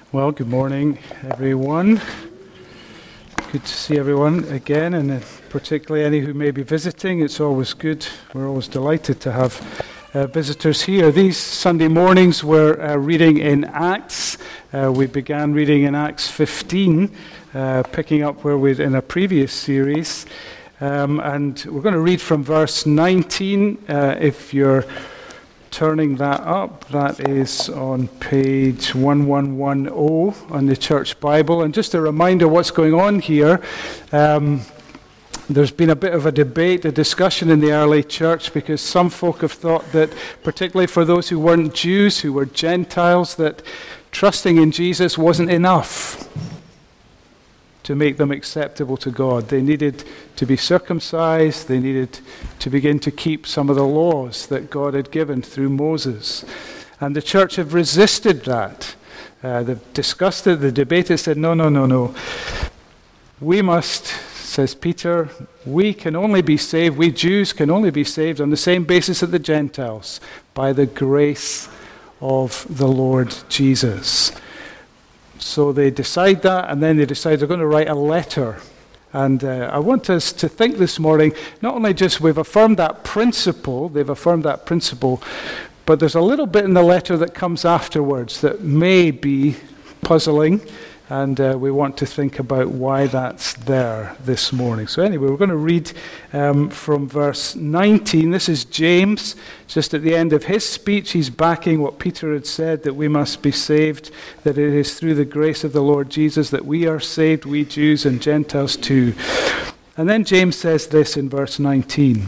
Well, good morning, everyone. Good to see everyone again, and particularly any who may be visiting. It's always good. We're always delighted to have visitors here. These Sunday mornings we're reading in Acts. We began reading in Acts 15, picking up where we're in a previous series. And we're going to read from verse 19. If you're turning that up, that is on page 1110 on the Church Bible. And just a reminder what's going on here. There's been a bit of a debate, a discussion in the early church, because some folk have thought that, particularly for those who weren't Jews, who were Gentiles, that trusting in Jesus wasn't enough to make them acceptable to God. They needed to be circumcised. They needed to begin to keep some of the laws that God had given through Moses. And the church have resisted that. They've discussed it. The debater said, no. We must, says Peter, we can only be saved, we Jews can only be saved on the same basis as the Gentiles, by the grace of the Lord Jesus. So they decide that, and then they decide they're going to write a letter. And I want us to think this morning, not only just we've affirmed that principle, they've affirmed that principle, but there's a little bit in the letter that comes afterwards that may be puzzling, and we want to think about why that's there this morning. So anyway, we're going to read from verse 19. This is James. Just at the end of his speech, he's backing what Peter had said, that we must be saved, that it is through the grace of the Lord Jesus that we are saved, we Jews and Gentiles too. And then James says this in verse 19.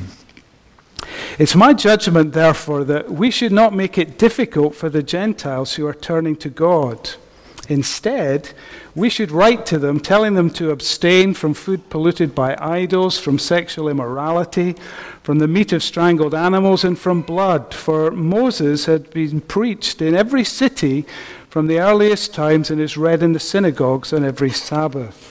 It's my judgment, therefore, that we should not make it difficult for the Gentiles who are turning to God. Instead, we should write to them, telling them to abstain from food polluted by idols, from sexual immorality, from the meat of strangled animals, and from blood. For Moses had been preached in every city from the earliest times and is read in the synagogues on every Sabbath.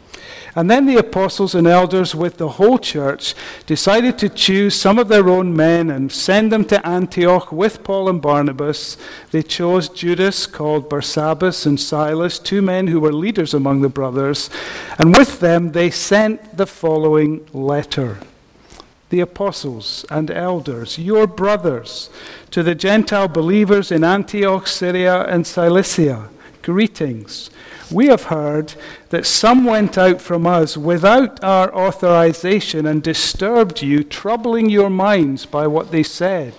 And then the apostles and elders with the whole church decided to choose some of their own men and send them to Antioch with Paul and Barnabas. They chose Judas, called Barsabbas, and Silas, two men who were leaders among the brothers. And with them they sent the following letter. The apostles and elders, your brothers, to the Gentile believers in Antioch, Syria, and Cilicia, greetings. We have heard that some went out from us without our authorization and disturbed you, troubling your minds by what they said.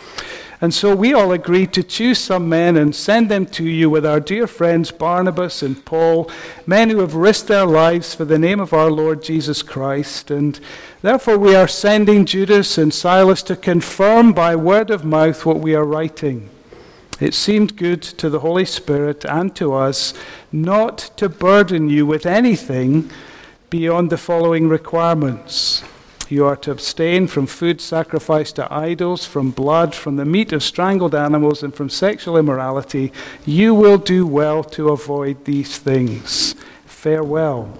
And so we all agreed to choose some men and send them to you with our dear friends Barnabas and Paul, men who have risked their lives for the name of our Lord Jesus Christ. And therefore we are sending Judas and Silas to confirm by word of mouth what we are writing. It seemed good to the Holy Spirit and to us not to burden you with anything beyond the following requirements. You are to abstain from food sacrificed to idols, from blood, from the meat of strangled animals, and from sexual immorality. You will do well to avoid these things. Farewell.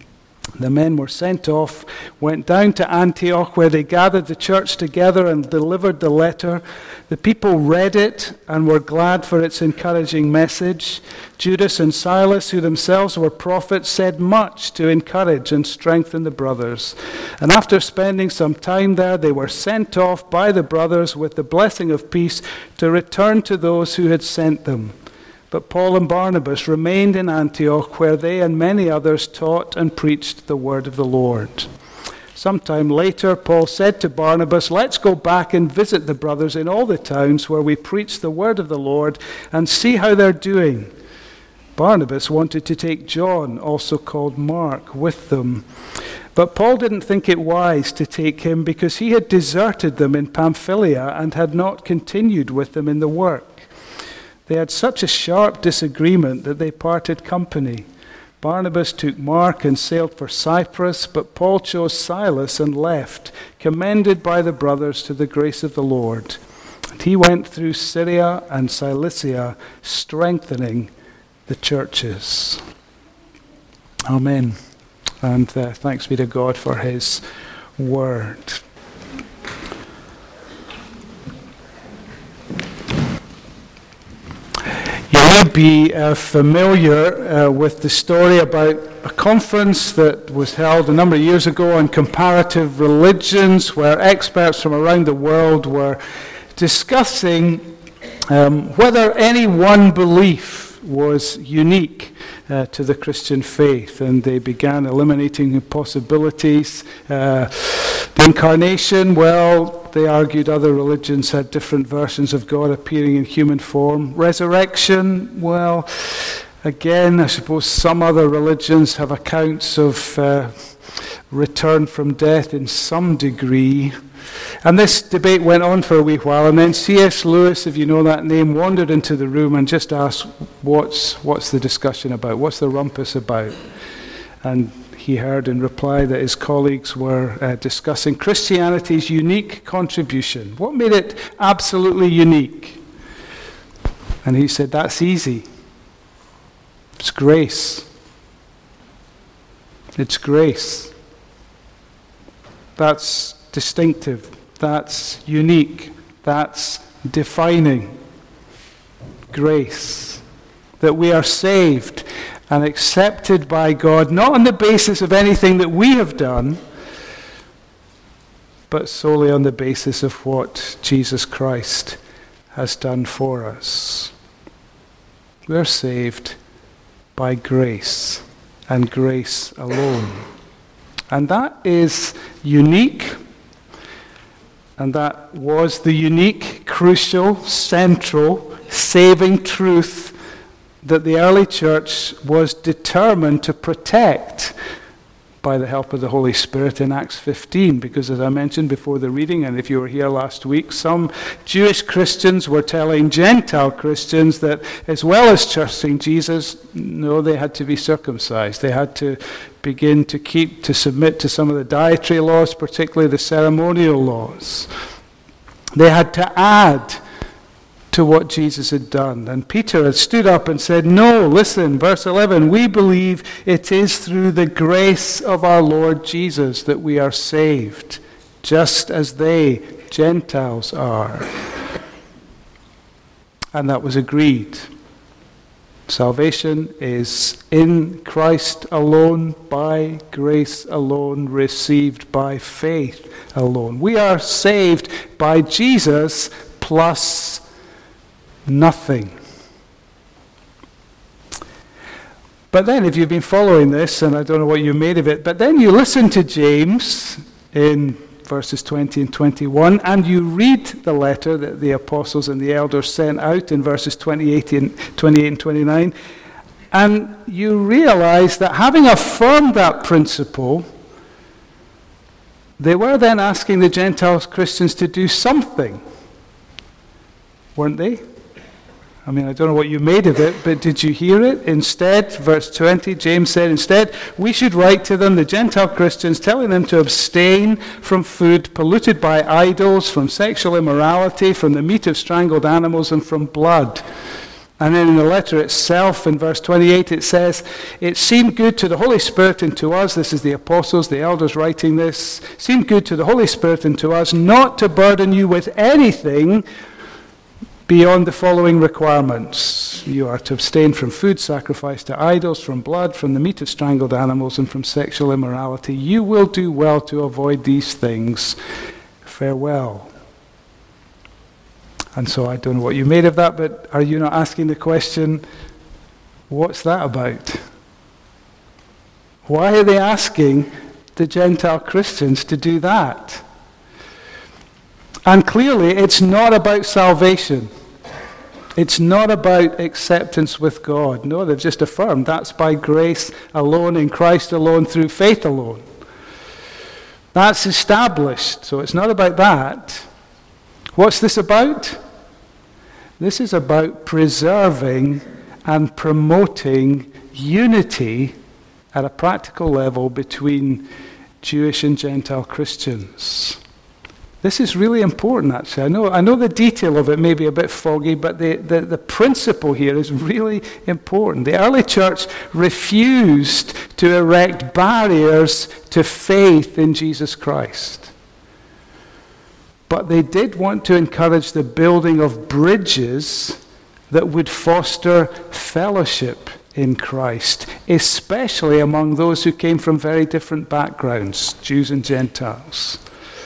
The men were sent off, went down to Antioch, where they gathered the church together and delivered the letter. The people read it and were glad for its encouraging message. Judas and Silas, who themselves were prophets, said much to encourage and strengthen the brothers. And after spending some time there, they were sent off by the brothers with the blessing of peace to return to those who had sent them. But Paul and Barnabas remained in Antioch, where they and many others taught and preached the word of the Lord. Sometime later, Paul said to Barnabas, let's go back and visit the brothers in all the towns where we preach the word of the Lord and see how they're doing. Barnabas wanted to take John, also called Mark, with them. But Paul didn't think it wise to take him because he had deserted them in Pamphylia and had not continued with them in the work. They had such a sharp disagreement that they parted company. Barnabas took Mark and sailed for Cyprus, but Paul chose Silas and left, commended by the brothers to the grace of the Lord. And he went through Syria and Cilicia, strengthening the churches. Amen. And thanks be to God for his word. may be familiar with the story about a conference that was held a number of years ago on comparative religions, where experts from around the world were discussing whether any one belief was unique to the Christian faith, and they began eliminating possibilities. The incarnation, well, they argued other religions had different versions of God appearing in human form. Resurrection, well, again, I suppose some other religions have accounts of return from death in some degree. And this debate went on for a wee while, and then C.S. Lewis, if you know that name, wandered into the room and just asked, what's the discussion about? What's the rumpus about? And he heard in reply that his colleagues were discussing Christianity's unique contribution. What made it absolutely unique? And he said, that's easy. It's grace. It's grace. That's distinctive. That's unique. That's defining. Grace. That we are saved and accepted by God, not on the basis of anything that we have done, but solely on the basis of what Jesus Christ has done for us. We're saved by grace and grace alone. And that is unique, and that was the unique, crucial, central, saving truth that the early church was determined to protect by the help of the Holy Spirit in Acts 15, because as I mentioned before the reading, and if you were here last week, some Jewish Christians were telling Gentile Christians that as well as trusting Jesus, no, they had to be circumcised. They had to begin to submit to some of the dietary laws, particularly the ceremonial laws. They had to add to what Jesus had done. And Peter had stood up and said, no, listen, verse 11, we believe it is through the grace of our Lord Jesus that we are saved, just as they, Gentiles, are. And that was agreed. Salvation is in Christ alone, by grace alone, received by faith alone. We are saved by Jesus plus nothing. But then, if you've been following this, and I don't know what you made of it, but then you listen to James in verses 20 and 21, and you read the letter that the apostles and the elders sent out in verses 28 and 29, and you realize that having affirmed that principle, they were then asking the Gentile Christians to do something, weren't they? I mean, I don't know what you made of it, but did you hear it? Instead, verse 20, James said, instead, we should write to them, the Gentile Christians, telling them to abstain from food polluted by idols, from sexual immorality, from the meat of strangled animals, and from blood. And then in the letter itself, in verse 28, it says, it seemed good to the Holy Spirit and to us, this is the apostles, the elders writing this, seemed good to the Holy Spirit and to us not to burden you with anything beyond the following requirements. You are to abstain from food sacrificed to idols, from blood, from the meat of strangled animals, and from sexual immorality. You will do well to avoid these things. Farewell. And so I don't know what you made of that, but are you not asking the question, what's that about? Why are they asking the Gentile Christians to do that? And clearly, it's not about salvation. It's not about acceptance with God. No, they've just affirmed that's by grace alone, in Christ alone, through faith alone. That's established, so it's not about that. What's this about? This is about preserving and promoting unity at a practical level between Jewish and Gentile Christians. This is really important, actually. I know the detail of it may be a bit foggy, but the principle here is really important. The early church refused to erect barriers to faith in Jesus Christ. But they did want to encourage the building of bridges that would foster fellowship in Christ, especially among those who came from very different backgrounds, Jews and Gentiles.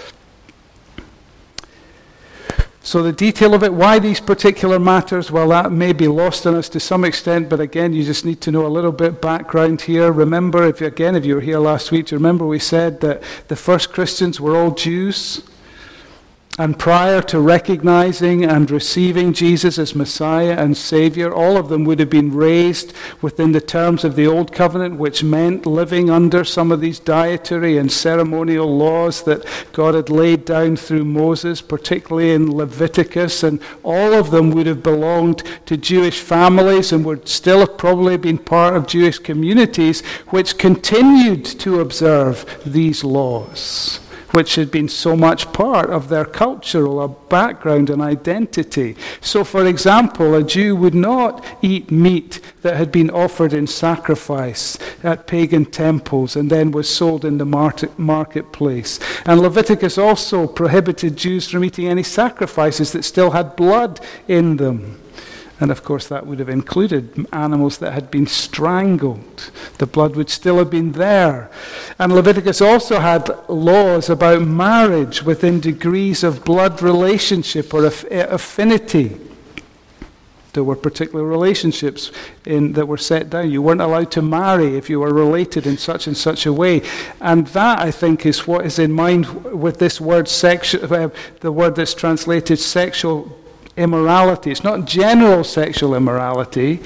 So the detail of it, why these particular matters, well, that may be lost on us to some extent, but again, you just need to know a little bit background here. Remember, if you were here last week, do you remember we said that the first Christians were all Jews? And prior to recognizing and receiving Jesus as Messiah and Savior, all of them would have been raised within the terms of the Old Covenant, which meant living under some of these dietary and ceremonial laws that God had laid down through Moses, particularly in Leviticus. And all of them would have belonged to Jewish families and would still have probably been part of Jewish communities which continued to observe these laws, which had been so much part of their cultural background and identity. So, for example, a Jew would not eat meat that had been offered in sacrifice at pagan temples and then was sold in the marketplace. And Leviticus also prohibited Jews from eating any sacrifices that still had blood in them. And of course that would have included animals that had been strangled. The blood would still have been there. And Leviticus also had laws about marriage within degrees of blood relationship or affinity. There were particular relationships that were set down. You weren't allowed to marry if you were related in such and such a way. And that, I think, is what is in mind with this word sexual, the word that's translated sexual immorality. It's not general sexual immorality.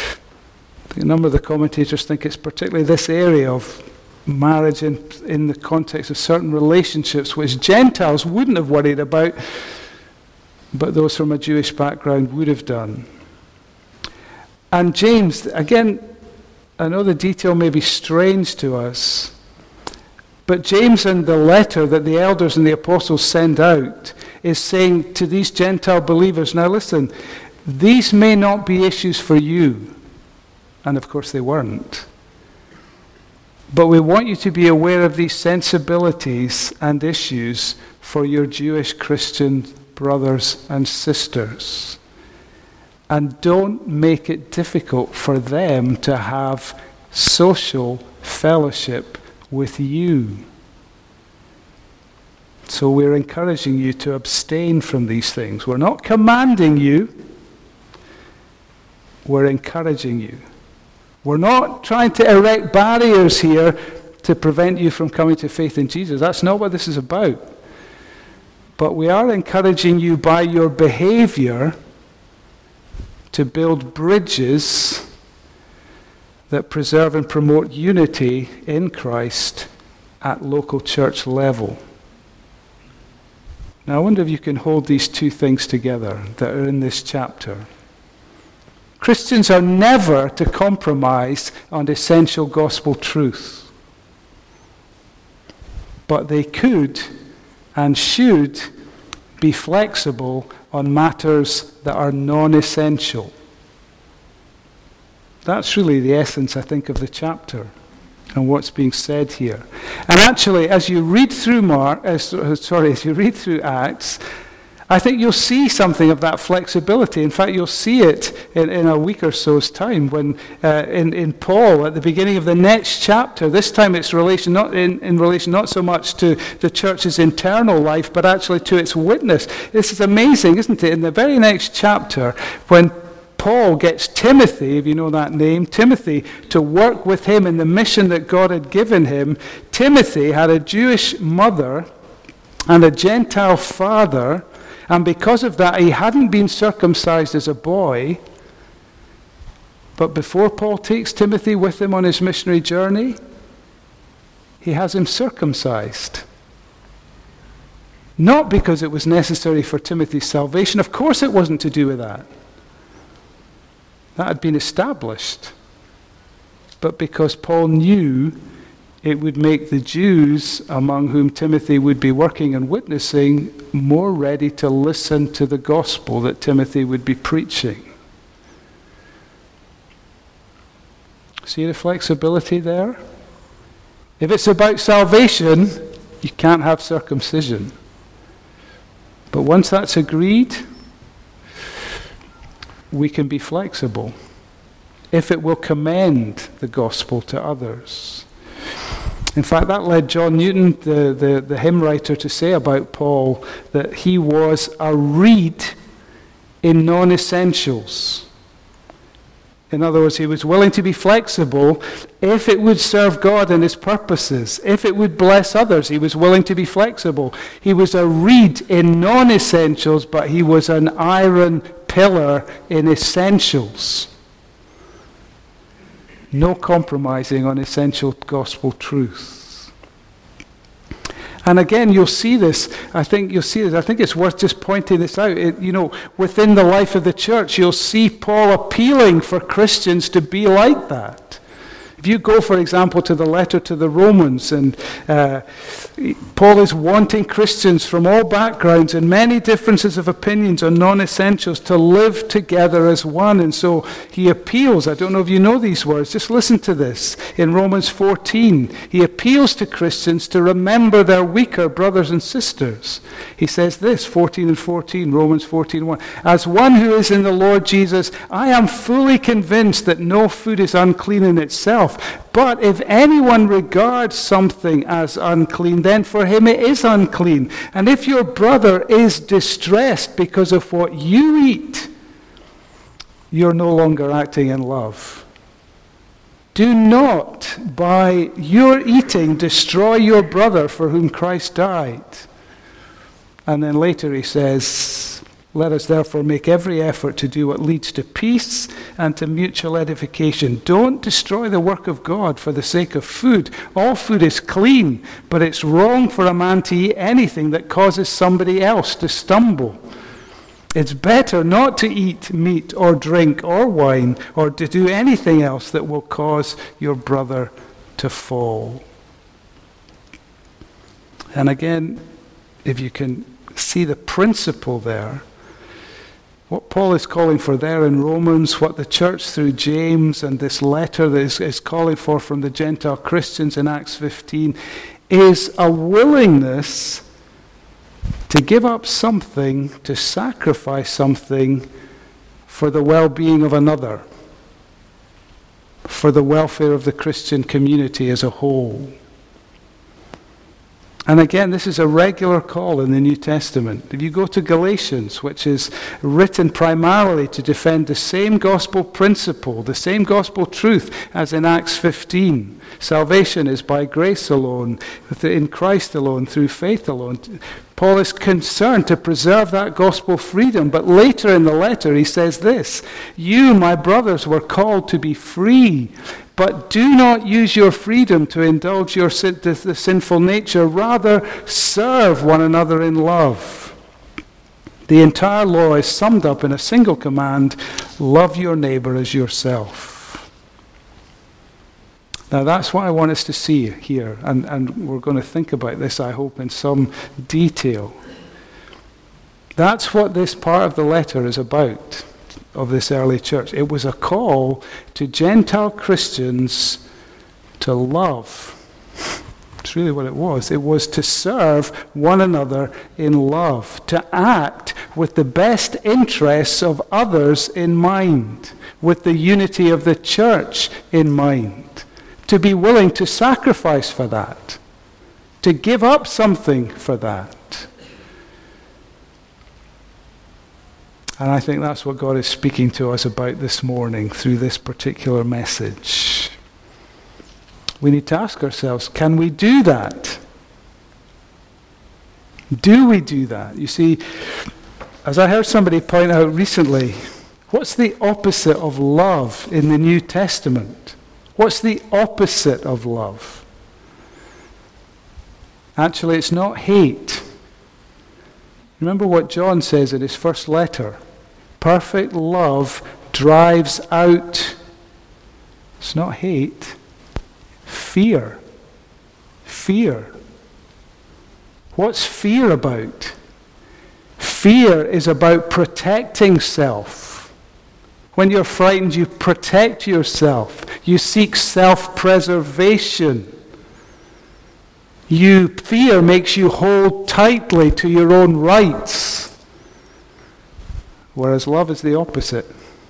A number of the commentators think it's particularly this area of marriage in the context of certain relationships which Gentiles wouldn't have worried about, but those from a Jewish background would have done. And James, again, I know the detail may be strange to us, but James, in the letter that the elders and the apostles send out, is saying to these Gentile believers, now listen, these may not be issues for you. And of course they weren't. But we want you to be aware of these sensibilities and issues for your Jewish Christian brothers and sisters. And don't make it difficult for them to have social fellowship with you. So we're encouraging you to abstain from these things. We're not commanding you. We're encouraging you. We're not trying to erect barriers here to prevent you from coming to faith in Jesus. That's not what this is about. But we are encouraging you by your behavior to build bridges that preserve and promote unity in Christ at local church level. Now, I wonder if you can hold these two things together that are in this chapter. Christians are never to compromise on essential gospel truth. But they could and should be flexible on matters that are non-essential. That's really the essence, I think, of the chapter and what's being said here. And actually, as you read through as you read through Acts, I think you'll see something of that flexibility. In fact, you'll see it in a week or so's time when in Paul, at the beginning of the next chapter, this time it's in relation not so much to the church's internal life, but actually to its witness. This is amazing, isn't it? In the very next chapter, when Paul gets Timothy, if you know that name, Timothy, to work with him in the mission that God had given him. Timothy had a Jewish mother and a Gentile father, and because of that, he hadn't been circumcised as a boy. But before Paul takes Timothy with him on his missionary journey, he has him circumcised. Not because it was necessary for Timothy's salvation. Of course it wasn't to do with that. That had been established. But because Paul knew it would make the Jews among whom Timothy would be working and witnessing more ready to listen to the gospel that Timothy would be preaching. See the flexibility there? If it's about salvation, you can't have circumcision. But once that's agreed, we can be flexible if it will commend the gospel to others. In fact, that led John Newton, the hymn writer, to say about Paul that he was a reed in non-essentials. In other words, he was willing to be flexible if it would serve God and his purposes. If it would bless others, he was willing to be flexible. He was a reed in non-essentials, but he was an iron pillar in essentials. No compromising on essential gospel truths. And again, you'll see this. I think it's worth just pointing this out. Within the life of the church, you'll see Paul appealing for Christians to be like that. If you go, for example, to the letter to the Romans, and Paul is wanting Christians from all backgrounds and many differences of opinions on non-essentials to live together as one. And so he appeals. I don't know if you know these words. Just listen to this. In Romans 14, he appeals to Christians to remember their weaker brothers and sisters. He says this, 14 and 14, Romans 14:1. As one who is in the Lord Jesus, I am fully convinced that no food is unclean in itself. But if anyone regards something as unclean, then for him it is unclean. And if your brother is distressed because of what you eat, you're no longer acting in love. Do not, by your eating, destroy your brother for whom Christ died. And then later he says, let us therefore make every effort to do what leads to peace and to mutual edification. Don't destroy the work of God for the sake of food. All food is clean, but it's wrong for a man to eat anything that causes somebody else to stumble. It's better not to eat meat or drink or wine or to do anything else that will cause your brother to fall. And again, if you can see the principle there, what Paul is calling for there in Romans, what the church through James and this letter that is calling for from the Gentile Christians in Acts 15, is a willingness to give up something, to sacrifice something for the well-being of another, for the welfare of the Christian community as a whole. And again, this is a regular call in the New Testament. If you go to Galatians, which is written primarily to defend the same gospel principle, the same gospel truth as in Acts 15. Salvation is by grace alone, in Christ alone, through faith alone. Paul is concerned to preserve that gospel freedom, but later in the letter he says this, you, my brothers, were called to be free, but do not use your freedom to indulge the sinful nature. Rather, serve one another in love. The entire law is summed up in a single command, love your neighbor as yourself. Now that's what I want us to see here, and we're going to think about this, I hope, in some detail. That's what this part of the letter is about, of this early church. It was a call to Gentile Christians to love. It's really what it was. It was to serve one another in love, to act with the best interests of others in mind, with the unity of the church in mind, to be willing to sacrifice for that, to give up something for that. And I think that's what God is speaking to us about this morning through this particular message. We need to ask ourselves, can we do that? Do we do that? You see, as I heard somebody point out recently, what's the opposite of love in the New Testament? What's the opposite of love? Actually, it's not hate. Remember what John says in his first letter. Perfect love drives out, it's not hate, fear. Fear. What's fear about? Fear is about protecting self. When you're frightened, you protect yourself. You seek self-preservation. Fear makes you hold tightly to your own rights. Whereas love is the opposite.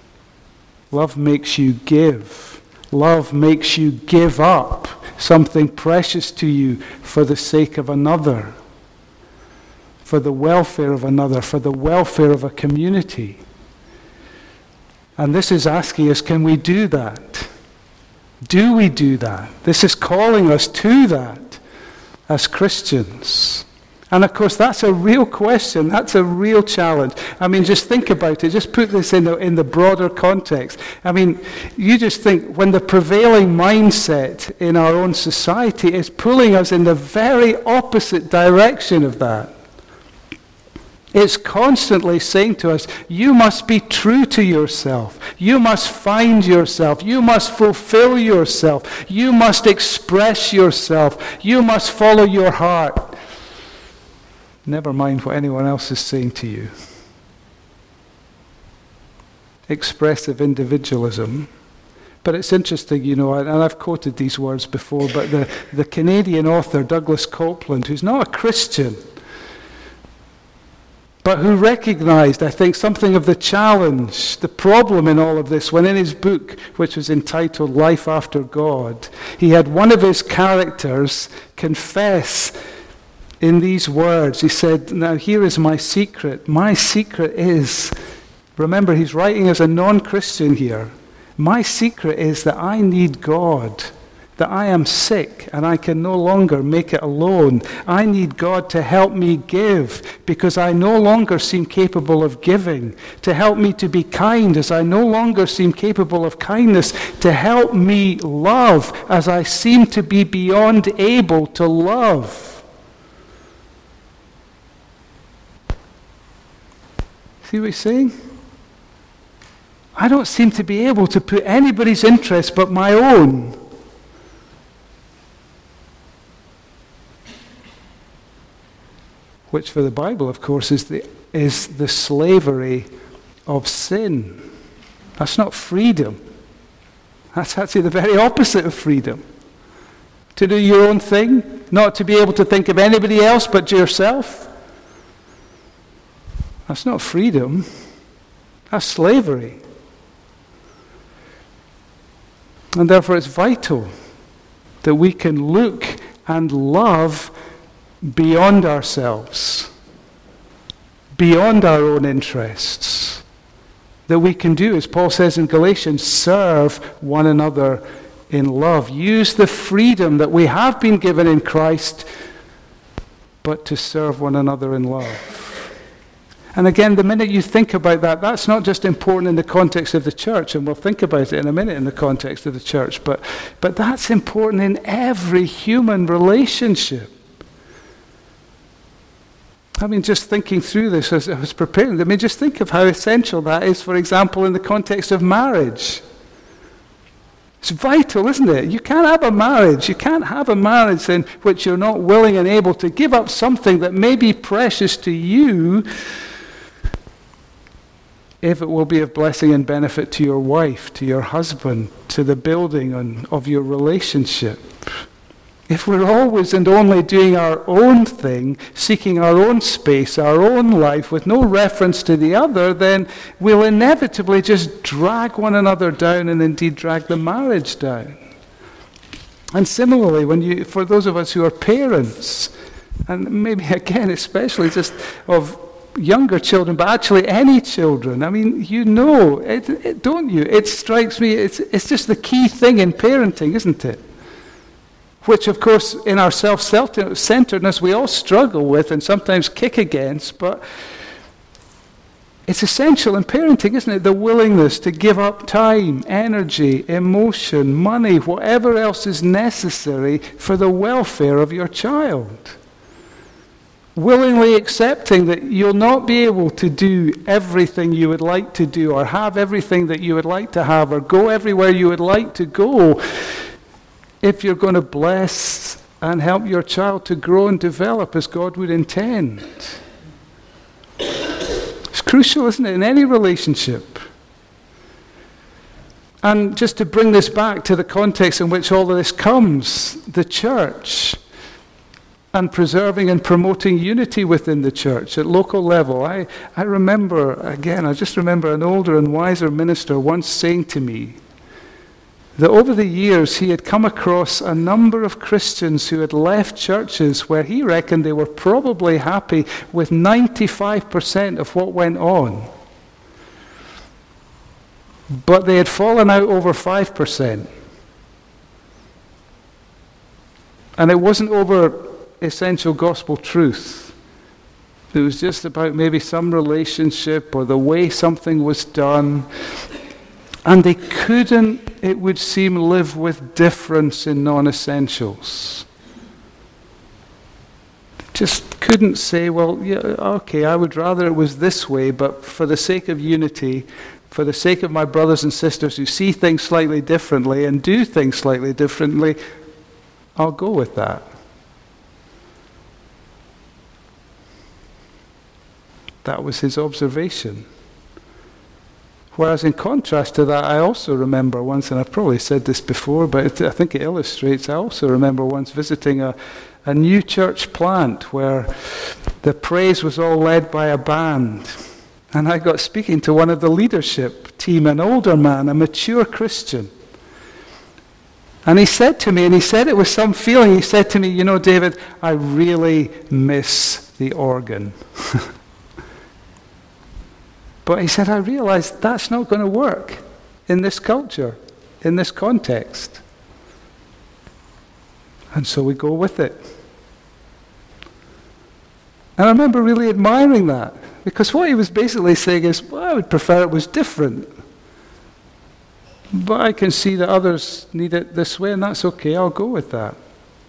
Love makes you give. Love makes you give up something precious to you for the sake of another, for the welfare of another, for the welfare of a community. And this is asking us, can we do that? Do we do that? This is calling us to that as Christians. And of course, that's a real question. That's a real challenge. I mean, just think about it. Just put this in the broader context. I mean, you just think when the prevailing mindset in our own society is pulling us in the very opposite direction of that. It's constantly saying to us, you must be true to yourself. You must find yourself. You must fulfill yourself. You must express yourself. You must follow your heart. Never mind what anyone else is saying to you. Expressive individualism. But it's interesting, you know, and I've quoted these words before, but the Canadian author Douglas Copeland, who's not a Christian, but who recognized, I think, something of the challenge, the problem in all of this, when in his book, which was entitled Life After God, he had one of his characters confess in these words. He said, now here is my secret. My secret is, remember, he's writing as a non-Christian here. My secret is that I need God, that I am sick and I can no longer make it alone. I need God to help me give because I no longer seem capable of giving, to help me to be kind as I no longer seem capable of kindness, to help me love as I seem to be beyond able to love. See what he's saying? I don't seem to be able to put anybody's interest but my own. Which for the Bible, of course, is the slavery of sin. That's not freedom. That's actually the very opposite of freedom. To do your own thing, not to be able to think of anybody else but yourself. That's not freedom. That's slavery. And therefore it's vital that we can look and love beyond ourselves, beyond our own interests. That we can do, as Paul says in Galatians, serve one another in love. Use the freedom that we have been given in Christ, but to serve one another in love. And again, the minute you think about that, that's not just important in the context of the church, and we'll think about it in a minute in the context of the church, but that's important in every human relationship. I mean, just thinking through this as I was preparing, I mean, just think of how essential that is, for example, in the context of marriage. It's vital, isn't it? You can't have a marriage. You can't have a marriage in which you're not willing and able to give up something that may be precious to you if it will be of blessing and benefit to your wife, to your husband, to the building of your relationship. If we're always and only doing our own thing, seeking our own space, our own life, with no reference to the other, then we'll inevitably just drag one another down and indeed drag the marriage down. And similarly, for those of us who are parents, and maybe again especially just of younger children, but actually any children, I mean, you know, don't you? It strikes me, it's just the key thing in parenting, isn't it? Which, of course, in our self-centeredness, we all struggle with and sometimes kick against, but it's essential in parenting, isn't it? The willingness to give up time, energy, emotion, money, whatever else is necessary for the welfare of your child. Willingly accepting that you'll not be able to do everything you would like to do, or have everything that you would like to have, or go everywhere you would like to go, if you're going to bless and help your child to grow and develop as God would intend. It's crucial, isn't it, in any relationship? And just to bring this back to the context in which all of this comes, the church. and preserving and promoting unity within the church at local level. I remember, again, I just remember an older and wiser minister once saying to me that over the years he had come across a number of Christians who had left churches where he reckoned they were probably happy with 95% of what went on. But they had fallen out over 5%. And it wasn't over essential gospel truth. It was just about maybe some relationship or the way something was done. And they couldn't, it would seem, live with difference in non-essentials. Just couldn't say, well, yeah, okay, I would rather it was this way, but for the sake of unity, for the sake of my brothers and sisters who see things slightly differently and do things slightly differently, I'll go with that. That was his observation. Whereas in contrast to that, I also remember once, and I've probably said this before, but I think it illustrates, I also remember once visiting a new church plant where the praise was all led by a band. And I got speaking to one of the leadership team, an older man, a mature Christian. And he said to me, and he said it with some feeling, he said to me, you know, David, I really miss the organ. But he said, I realized that's not going to work in this culture, in this context. And so we go with it. And I remember really admiring that, because what he was basically saying is, well, I would prefer it was different. But I can see that others need it this way, and that's okay, I'll go with that.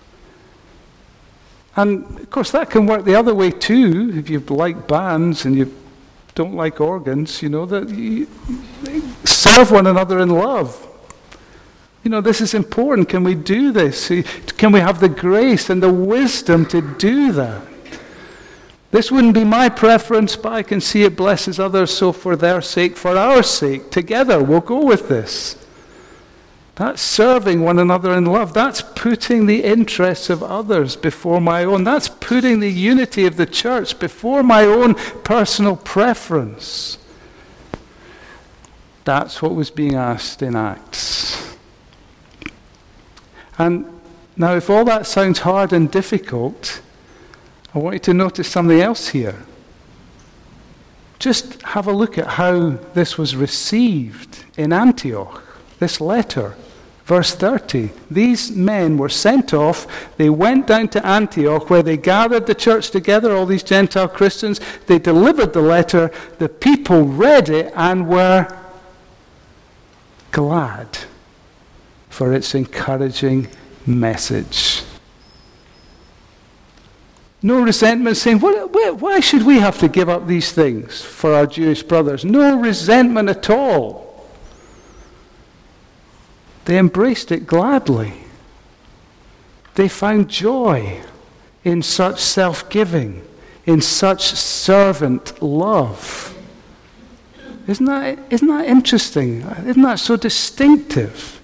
And of course that can work the other way too, if you like bands and you don't like organs, you know, that you serve one another in love. You know, this is important. Can we do this? Can we have the grace and the wisdom to do that? This wouldn't be my preference, but I can see it blesses others, so for their sake, for our sake, together, we'll go with this. That's serving one another in love. That's putting the interests of others before my own. That's putting the unity of the church before my own personal preference. That's what was being asked in Acts. And now, if all that sounds hard and difficult, I want you to notice something else here. Just have a look at how this was received in Antioch, this letter. Verse 30, these men were sent off. They went down to Antioch where they gathered the church together, all these Gentile Christians. They delivered the letter. The people read it and were glad for its encouraging message. No resentment saying, why should we have to give up these things for our Jewish brothers? No resentment at all. They embraced it gladly. They found joy in such self-giving, in such servant love. Isn't that interesting? Isn't that so distinctive?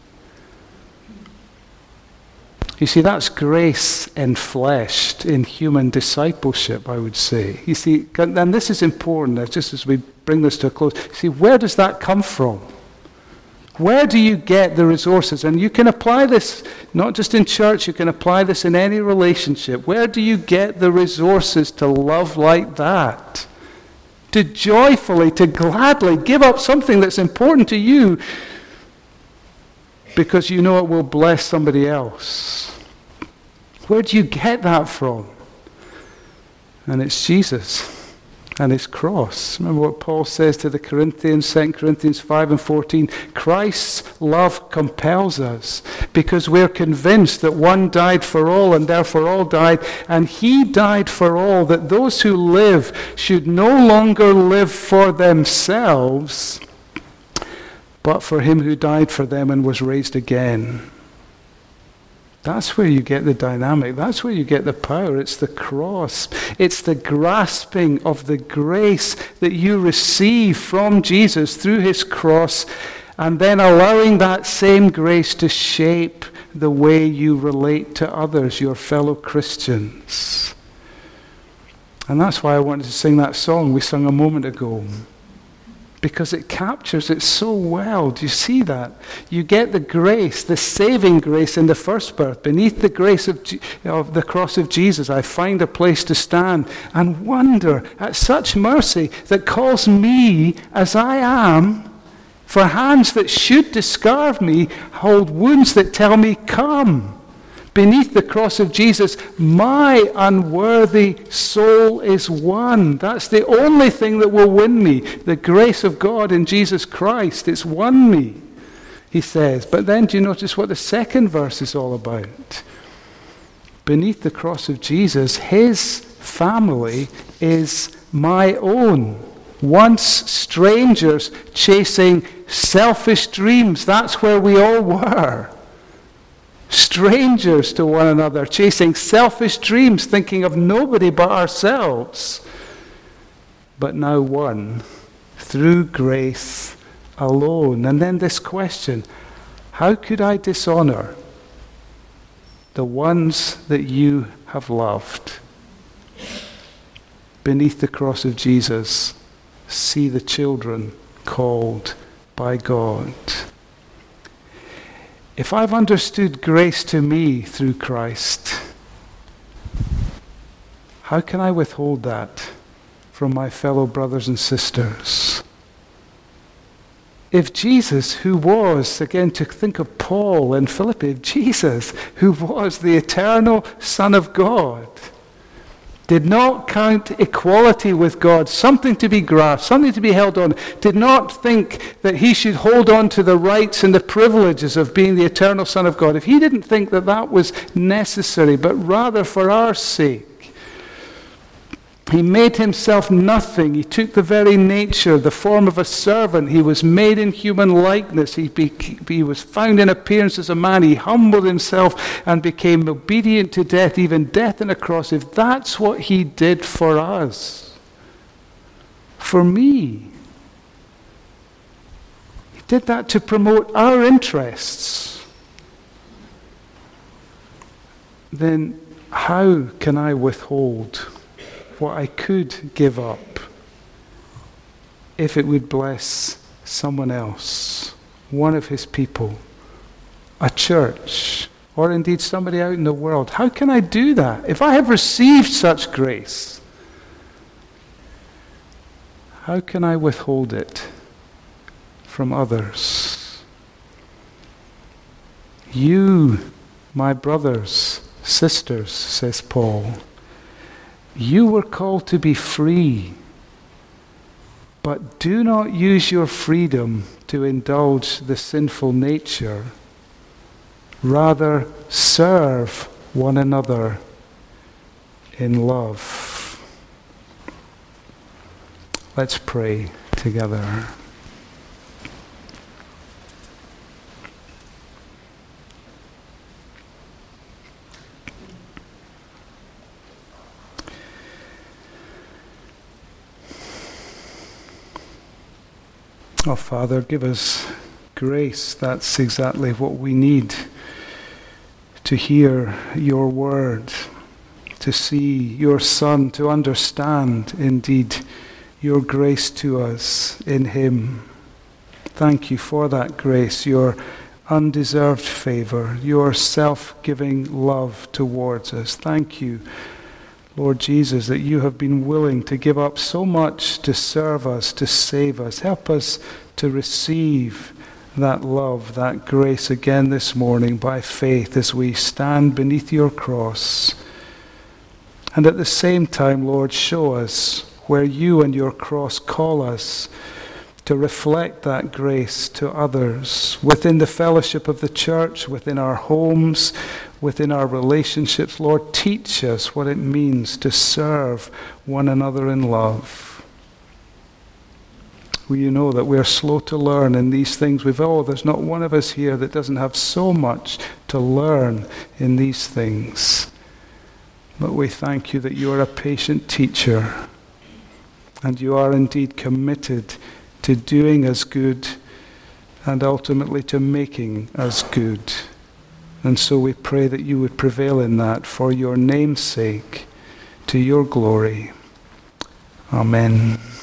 You see, that's grace enfleshed in human discipleship, I would say. You see, and this is important, just as we bring this to a close. See, where does that come from? Where do you get the resources? And you can apply this not just in church, you can apply this in any relationship. Where do you get the resources to love like that? To joyfully, to gladly give up something that's important to you because you know it will bless somebody else. Where do you get that from? And it's Jesus and his cross. Remember what Paul says to the Corinthians, 2 Corinthians 5 and 14, Christ's love compels us because we're convinced that one died for all and therefore all died, and he died for all, that those who live should no longer live for themselves, but for him who died for them and was raised again. That's where you get the dynamic. That's where you get the power. It's the cross. It's the grasping of the grace that you receive from Jesus through his cross, and then allowing that same grace to shape the way you relate to others, your fellow Christians. And that's why I wanted to sing that song we sung a moment ago, because it captures it so well. Do you see that? You get the grace, the saving grace in the first birth. Beneath the grace of the cross of Jesus, I find a place to stand and wonder at such mercy that calls me as I am. For hands that should discard me hold wounds that tell me, come. Beneath the cross of Jesus, my unworthy soul is won. That's the only thing that will win me. The grace of God in Jesus Christ, it's won me, he says. But then do you notice what the second verse is all about? Beneath the cross of Jesus, his family is my own. Once strangers chasing selfish dreams, that's where we all were. Strangers to one another, chasing selfish dreams, thinking of nobody but ourselves. But now one, through grace alone. And then this question, how could I dishonor the ones that you have loved? Beneath the cross of Jesus, see the children called by God. If I've understood grace to me through Christ, how can I withhold that from my fellow brothers and sisters? If Jesus, who was, again to think of Paul and Philippi, if Jesus, who was the eternal Son of God, did not count equality with God something to be grasped, something to be held on, did not think that he should hold on to the rights and the privileges of being the eternal Son of God, if he didn't think that that was necessary, but rather for our sake, he made himself nothing. He took the very nature, the form of a servant. He was made in human likeness. He was found in appearance as a man. He humbled himself and became obedient to death, even death on a cross. If that's what he did for us, for me, he did that to promote our interests, then how can I withhold what I could give up if it would bless someone else, one of his people, a church, or indeed somebody out in the world? How can I do that? If I have received such grace, how can I withhold it from others? You, my brothers, sisters, says Paul, you were called to be free, but do not use your freedom to indulge the sinful nature. Rather, serve one another in love. Let's pray together. Oh, Father, give us grace. That's exactly what we need to hear your word, to see your Son, to understand indeed your grace to us in him. Thank you for that grace, your undeserved favor, your self-giving love towards us. Thank you, Lord Jesus, that you have been willing to give up so much to serve us, to save us. Help us to receive that love, that grace again this morning by faith as we stand beneath your cross. And at the same time, Lord, show us where you and your cross call us to reflect that grace to others within the fellowship of the church, within our homes, within our relationships. Lord, teach us what it means to serve one another in love. You know that we're slow to learn in these things. There's not one of us here that doesn't have so much to learn in these things. But we thank you that you are a patient teacher, and you are indeed committed to doing us good and ultimately to making us good. And so we pray that you would prevail in that for your name's sake, to your glory. Amen.